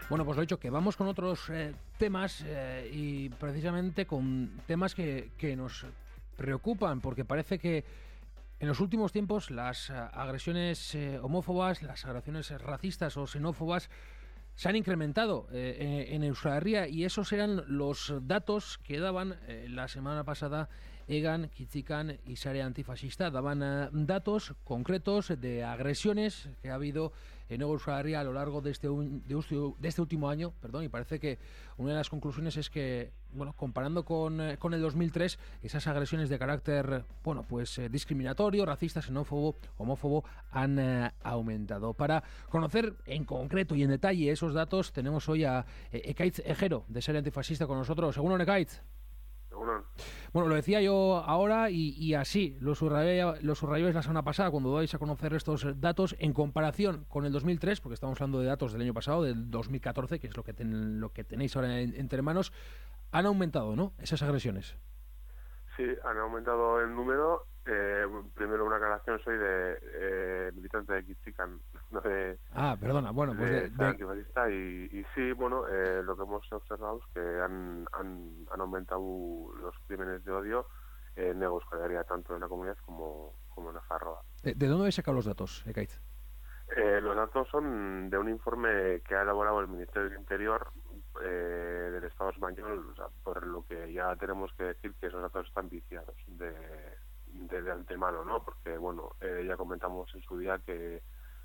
Bueno, pues lo dicho, que vamos con otros temas y precisamente con temas que nos preocupan, porque parece que en los últimos tiempos las agresiones homófobas, las agresiones racistas o xenófobas se han incrementado en Euskal Herria, y esos eran los datos que daban la semana pasada Egan, Kitzikan y Sare Antifascista. Daban datos concretos de agresiones que ha habido en Euskal Herria a lo largo de este último año, y parece que una de las conclusiones es que, bueno, comparando con el 2003, esas agresiones de carácter, discriminatorio, racista, xenófobo, homófobo, han aumentado. Para conocer en concreto y en detalle esos datos, tenemos hoy a Ekaitz Ejero, de Sare Antifascista, con nosotros. Según Ekaitz. Bueno, lo decía yo ahora y así lo subrayáis la semana pasada cuando dais a conocer estos datos en comparación con el 2003, porque estamos hablando de datos del año pasado, del 2014, que es lo que tenéis ahora entre manos. Han aumentado, ¿no?, esas agresiones. Sí, han aumentado el número. Primero una aclaración, soy de militante de Kitzikan, no de... perdona, bueno, pues de antifascista y sí, bueno, lo que hemos observado es que han aumentado los crímenes de odio en Euskal Herria, tanto en la comunidad como en Nafarroa. ¿De dónde habéis sacado los datos, Ekaitz? Los datos son de un informe que ha elaborado el Ministerio del Interior del Estado español, o sea, por lo que ya tenemos que decir que esos datos están viciados de antemano, ¿no? Porque, bueno, ya comentamos en su día que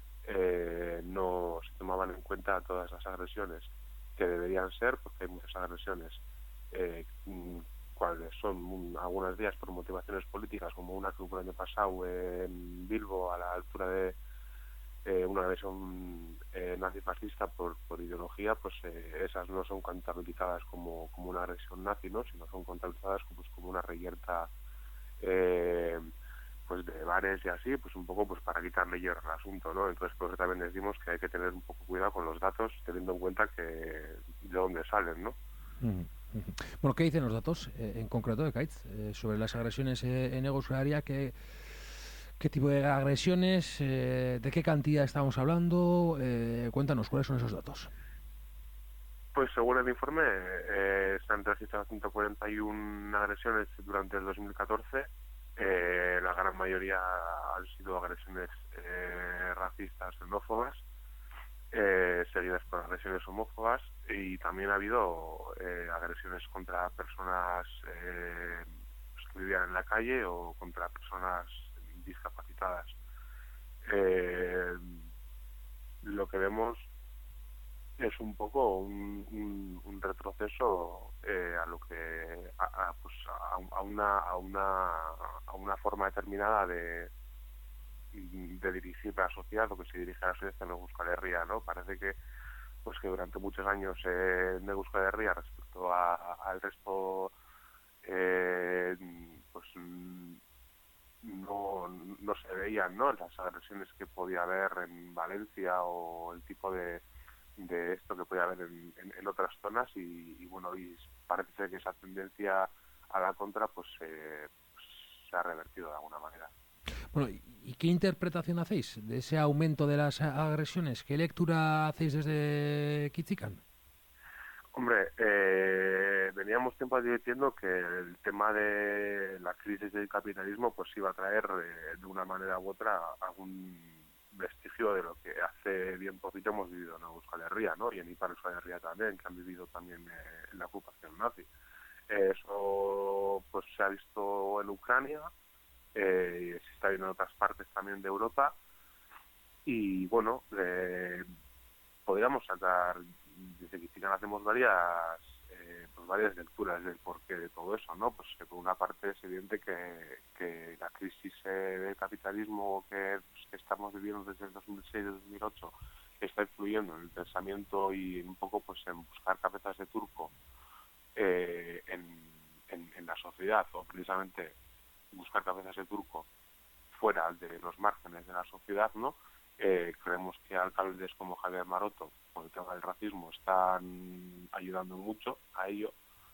no se tomaban en cuenta todas las agresiones que deberían ser, porque hay muchas agresiones cuáles son algunas de ellas por motivaciones políticas, como una que hubo el año pasado en Bilbo a la altura de una agresión nazifascista por ideología. Pues esas no son contabilizadas como una agresión nazi, ¿no?, sino son contabilizadas como una reyerta pues de bares y así, pues un poco pues para quitarle hierro al asunto, ¿no? Entonces, por eso también decimos que hay que tener un poco cuidado con los datos, teniendo en cuenta que de dónde salen, ¿no? Bueno, ¿qué dicen los datos en concreto de Ekaitz sobre las agresiones en Euskal Herria? ¿Qué tipo de agresiones? ¿De qué cantidad estamos hablando? Cuéntanos, ¿cuáles son esos datos? Pues según el informe, se han registrado 141 agresiones durante el 2014. La gran mayoría han sido agresiones racistas, xenófobas, seguidas por agresiones homófobas, y también ha habido agresiones contra personas que vivían en la calle o contra personas discapacitadas. Lo que vemos es un poco un retroceso a lo que a una forma determinada de dirigir la sociedad, o que se dirige a la sociedad en Euskal Herria, ¿no? Parece que durante muchos años en Euskal Herria, respecto al resto, no se veían, ¿no?, las agresiones que podía haber en Valencia o el tipo de esto que podía haber en otras zonas, y bueno, y parece ser que esa tendencia a la contra se ha revertido de alguna manera. Bueno, ¿y qué interpretación hacéis de ese aumento de las agresiones? ¿Qué lectura hacéis desde Kitzikan? Hombre, veníamos tiempo advirtiendo que el tema de la crisis del capitalismo pues iba a traer de una manera u otra algún vestigio de lo que hace bien poquito hemos vivido en Euskal Herria, ¿no?, y en Ipar Euskal Herria también, que han vivido también en la ocupación nazi. Eso pues se ha visto en Ucrania, y se está viendo en otras partes también de Europa, y bueno, podríamos sacar, desde que hacemos varias lecturas del porqué de todo eso, ¿no? Pues que por una parte es evidente que la crisis del capitalismo que estamos viviendo desde el 2006-2008 está influyendo en el pensamiento y un poco en buscar cabezas de turco en la sociedad, o precisamente buscar cabezas de turco fuera de los márgenes de la sociedad, ¿no? Creemos que alcaldes como Javier Maroto, con el tema del racismo, están ayudando mucho a ello,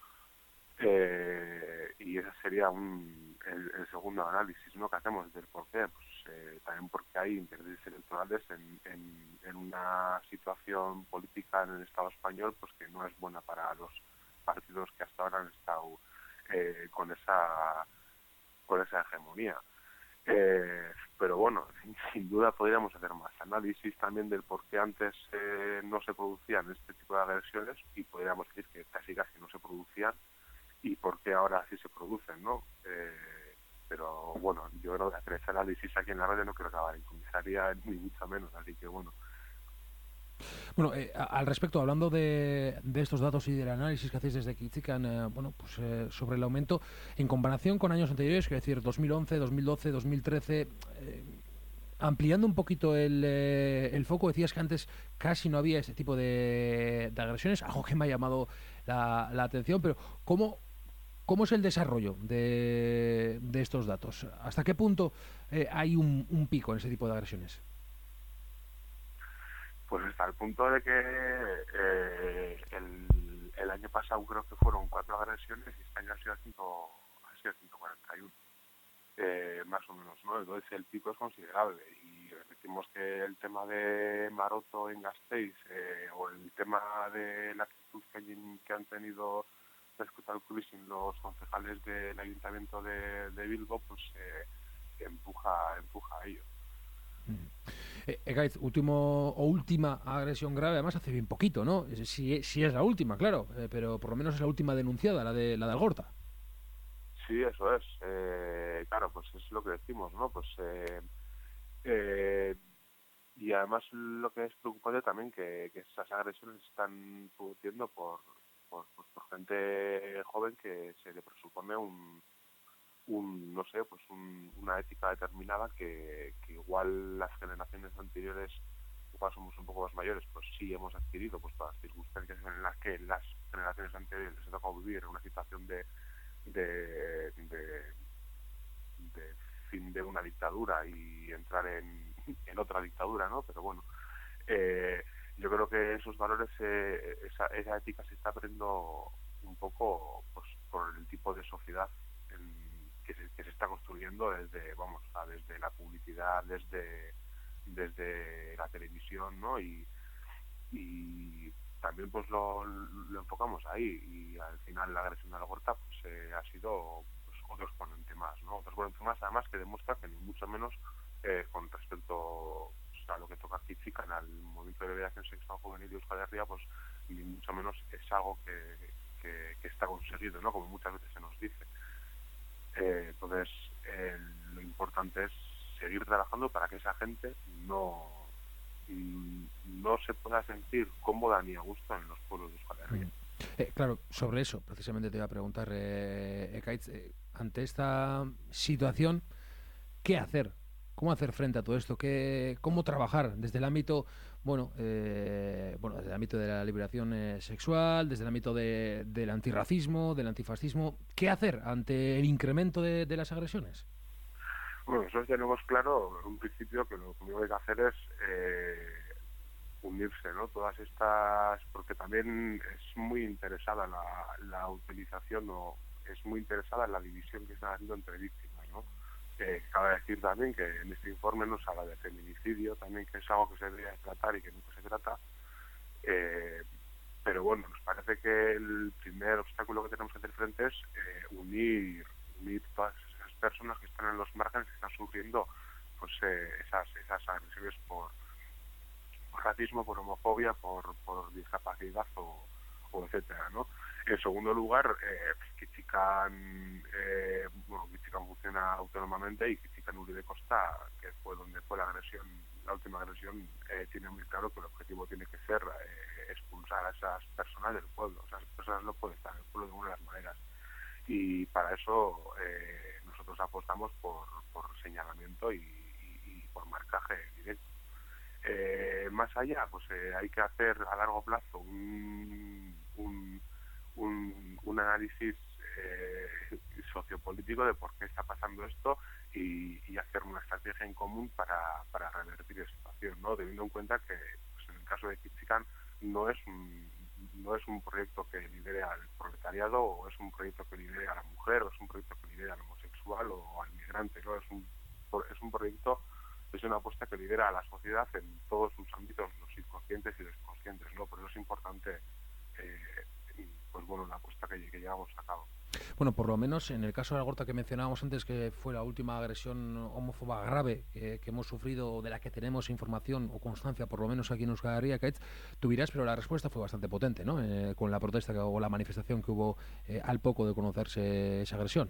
y ese sería el segundo análisis, ¿no?, que hacemos del por qué. También porque hay intereses electorales en una situación política está en el Estado español, pues que no es buena para los partidos que hasta ahora han estado con esa hegemonía. Pero bueno, sin duda podríamos hacer más análisis también del por qué antes no se producían este tipo de agresiones, y podríamos decir que casi no se producían, y por qué ahora sí se producen, ¿no? Pero bueno, yo creo que hacer ese análisis aquí en la radio no quiero acabar en comisaría, ni mucho menos, así que bueno. Bueno, al respecto, hablando de estos datos y del análisis que hacéis desde Kitzikan, sobre el aumento, en comparación con años anteriores, quiero decir 2011, 2012, 2013, ampliando un poquito el foco, decías que antes casi no había ese tipo de agresiones, algo que me ha llamado la atención, pero ¿cómo es el desarrollo de estos datos? ¿Hasta qué punto hay un pico en ese tipo de agresiones? Pues hasta el punto de que el año pasado creo que fueron 4 agresiones y este año ha sido 141, más o menos, ¿no? Entonces el pico es considerable, y decimos que el tema de Maroto en Gasteiz, o el tema de la actitud que han tenido respecto al cruising los concejales del ayuntamiento de Bilbo, pues empuja a ello. Ekaitz, última agresión grave, además hace bien poquito, ¿no? Si es la última, claro, pero por lo menos es la última denunciada, la de Algorta. Sí, eso es. Claro, pues es lo que decimos, ¿no? Pues y además lo que es preocupante también que esas agresiones se están produciendo por gente joven que se le presupone no sé, pues una ética determinada que igual las generaciones anteriores, igual somos un poco más mayores, pues sí hemos adquirido, pues por las circunstancias en las que las generaciones anteriores les ha tocado vivir en una situación de fin de una dictadura y entrar en otra dictadura, ¿no? Pero bueno, yo creo que esos valores, esa ética se está perdiendo un poco, pues por el tipo de sociedad que se está construyendo desde la publicidad, desde la televisión, ¿no? Y también pues lo enfocamos ahí, y al final la agresión de la Huerta pues ha sido pues otro exponente más, ¿no? Otro exponente más, además, que demuestra que ni mucho menos con respecto a lo que toca aquí Kitzikan, al movimiento de liberación sexual juvenil de Euskal Herria, pues ni mucho menos es algo que está conseguido, ¿no? Como muchas veces se nos dice. Entonces lo importante es seguir trabajando para que esa gente no se pueda sentir cómoda ni a gusto en los pueblos de Euskal Herria. Claro, sobre eso precisamente te iba a preguntar, Ekaitz, ante esta situación, ¿qué hacer? ¿Cómo hacer frente a todo esto? ¿Cómo trabajar desde el ámbito, desde el ámbito de la liberación sexual, desde el ámbito del antirracismo, del antifascismo? ¿Qué hacer ante el incremento de las agresiones? Bueno, nosotros tenemos claro en un principio que lo único que hay que hacer es unirse, ¿no? Todas estas, porque también es muy interesada la utilización, o es muy interesada en la división que están haciendo entre víctimas, ¿no? Cabe decir también que en este informe nos habla de feminicidio, también, que es algo que se debería tratar y que nunca se trata. Pero bueno, nos parece que el primer obstáculo que tenemos que hacer frente es unir todas esas personas que están en los márgenes, que están sufriendo pues esas agresiones por racismo, por homofobia, por discapacidad o etcétera, ¿no? En segundo lugar, Kitzikan funciona autónomamente, y Kitzikan Uribe Costa, que fue donde fue la última agresión, tiene muy claro que el objetivo tiene que ser expulsar a esas personas del pueblo. O sea, esas personas no pueden estar en el pueblo de ninguna de las maneras. Y para eso nosotros apostamos por señalamiento y por marcaje directo. Más allá, pues hay que hacer a largo plazo un análisis sociopolítico de por qué está pasando esto, y hacer una estrategia en común para revertir la situación, ¿no? Teniendo en cuenta que pues, en el caso de Kitzikan no es un proyecto que lidere al proletariado, o es un proyecto que lidere a la mujer, o es un proyecto que lidere al homosexual o al migrante, ¿no? Es un proyecto es una apuesta que lidera a la sociedad en todos sus ámbitos, los inconscientes y los conscientes, ¿no? Por eso es importante, pues bueno, la apuesta que llevamos a cabo. Bueno, por lo menos en el caso de Algorta que mencionábamos antes, que fue la última agresión homófoba grave que hemos sufrido, de la que tenemos información o constancia, por lo menos aquí en Euskal Herria, tú dirás, pero la respuesta fue bastante potente, ¿no? Con la protesta o la manifestación que hubo al poco de conocerse esa agresión.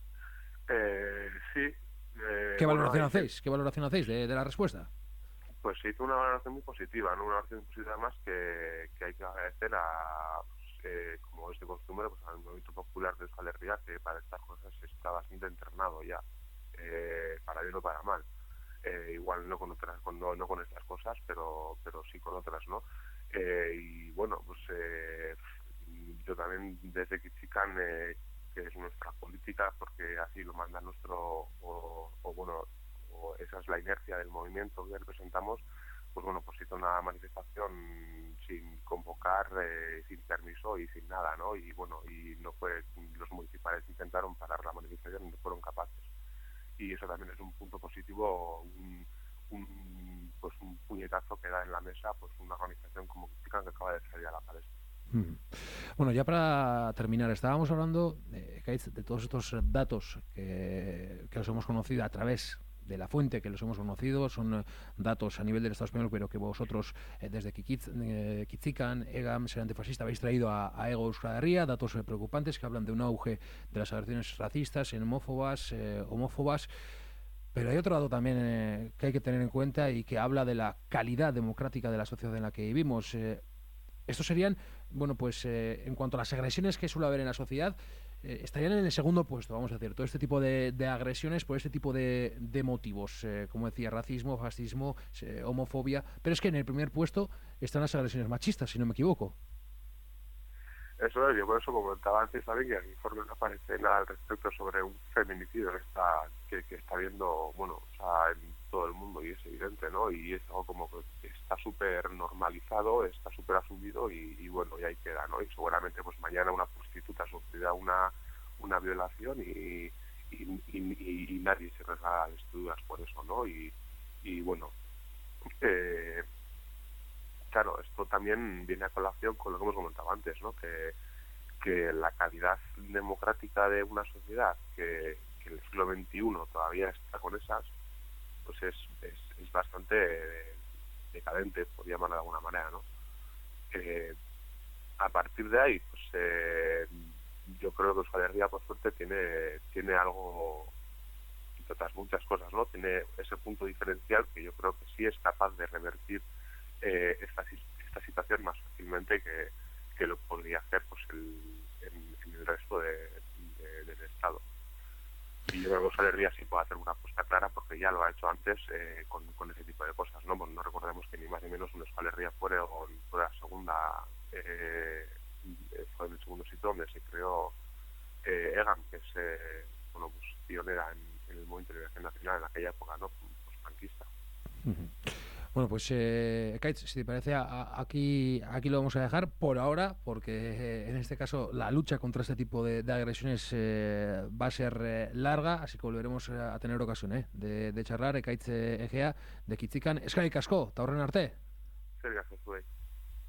Sí. ¿Qué valoración hacéis? ¿Qué valoración hacéis de la respuesta? Pues se hizo una valoración muy positiva, ¿no? Una valoración positiva más que hay que agradecer a, como es de costumbre, pues al movimiento popular de Euskal Herria, que para estas cosas está bastante entrenado ya, para bien o para mal. Igual no con otras, no con estas cosas, pero sí con otras, ¿no? Y bueno, pues yo también desde Kitzikan, que es nuestra política, porque así lo manda nuestro, o esa es la inercia del movimiento que representamos, pues bueno, pues hizo una manifestación sin convocar, sin permiso y sin nada, ¿no? Y bueno, y no fue, los municipales intentaron parar la manifestación y no fueron capaces. Y eso también es un punto positivo, pues un puñetazo que da en la mesa pues una organización como Kitzikan que acaba de salir a la palestra. Bueno, ya para terminar, estábamos hablando de todos estos datos que los hemos conocido a través de la fuente, que los hemos conocido, son datos a nivel del Estado español, pero que vosotros desde Kitzikan, EGAM, Ser Antifascista, habéis traído a Ego Euskal Herria, datos preocupantes que hablan de un auge de las agresiones racistas, homófobas, pero hay otro dato también que hay que tener en cuenta y que habla de la calidad democrática de la sociedad en la que vivimos. Estos serían, bueno, pues en cuanto a las agresiones que suele haber en la sociedad, estarían en el segundo puesto, vamos a decir, todo este tipo de agresiones por este tipo de motivos, como decía, racismo, fascismo, homofobia, pero es que en el primer puesto están las agresiones machistas, si no me equivoco. Eso es, yo por eso comentaba antes también que en el informe no aparece nada al respecto sobre un feminicidio que está viendo, bueno, o sea, en todo el mundo, y es evidente, ¿no? Y es algo como que está súper normalizado, está súper asumido y bueno, y ahí queda, ¿no? Y seguramente pues mañana una prostituta sufrirá una violación y nadie se resbala las dudas por eso, ¿no? Y bueno, claro, esto también viene a colación con lo que hemos comentado antes, ¿no? Que la calidad democrática de una sociedad que en el siglo XXI todavía está con esas, pues es bastante decadente, por llamarlo de alguna manera, ¿no? A partir de ahí, pues yo creo que Euskal Herria, por suerte, tiene algo, entre otras muchas cosas, ¿no? Tiene ese punto diferencial que yo creo que sí es capaz de revertir esta situación más fácilmente que lo podría hacer pues en el resto del Estado. Y yo creo que Euskal Herria sí puede hacer una apuesta clara porque ya lo ha hecho antes con ese tipo de cosas, ¿no? Pues no recordemos que ni más ni menos un Euskal Herria fue la segunda, fue en el segundo sitio donde se creó EGAM, que es bueno, pues pionera en el movimiento de liberación nacional en aquella época, ¿no? Pues franquista. Bueno, pues Ekaitz, si te parece, aquí lo vamos a dejar por ahora, porque en este caso la lucha contra este tipo de agresiones va a ser larga, así que volveremos a tener ocasión de charlar. Ekaitz Egea, de Kitzikan. Eskerrik asko, eta horren arte. Eskerrik asko zuei.